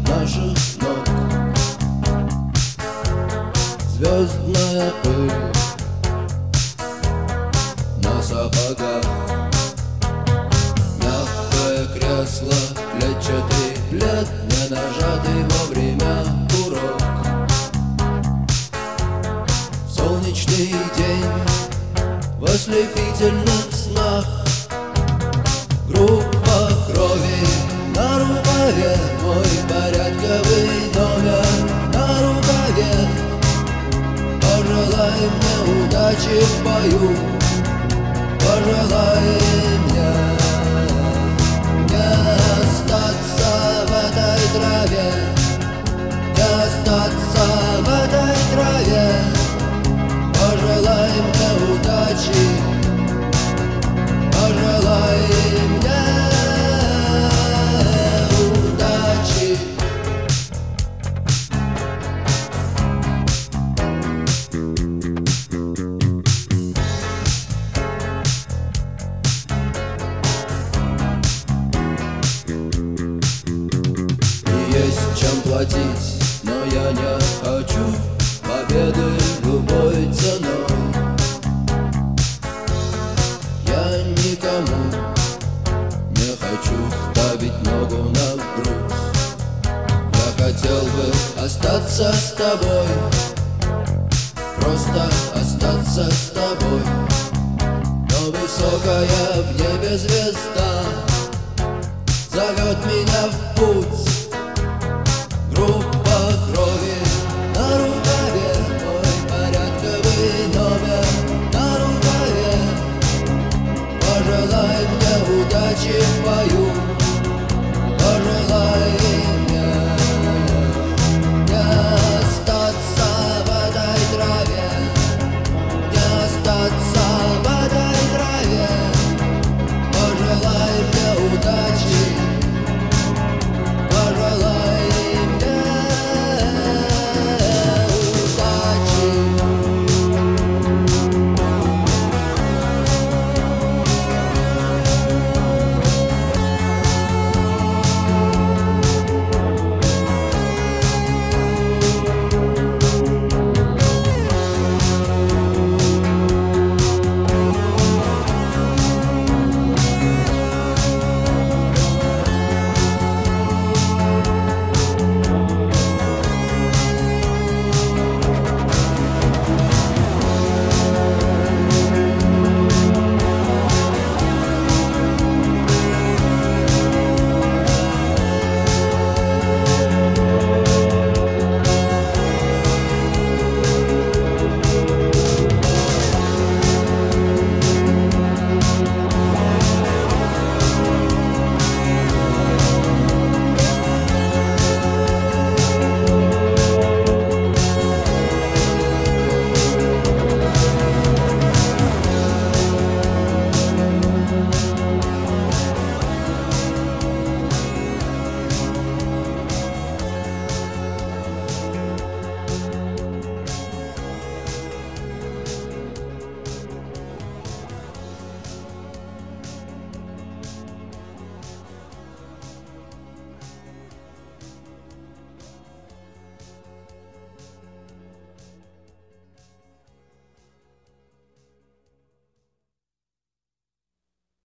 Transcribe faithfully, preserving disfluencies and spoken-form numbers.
наших ног. Звездная пыль на сапогах, мягкое кресло, клетчатый плед, не нажатый во время урок. Солнечный день в ослепительных снах, группа крови на рукаве, мой порядковый номер на рукаве. Пожелай мне удачи в бою, пожелай мне не остаться в этой траве, не остаться в этой траве. Пожелай мне удачи, пожелай мне удачи. Есть чем платить, но я не хочу победы любой ценой. Я никому не хочу ставить ногу на грудь. Я хотел бы остаться с тобой, просто остаться с тобой. Но высокая в небе звезда зовет меня в путь.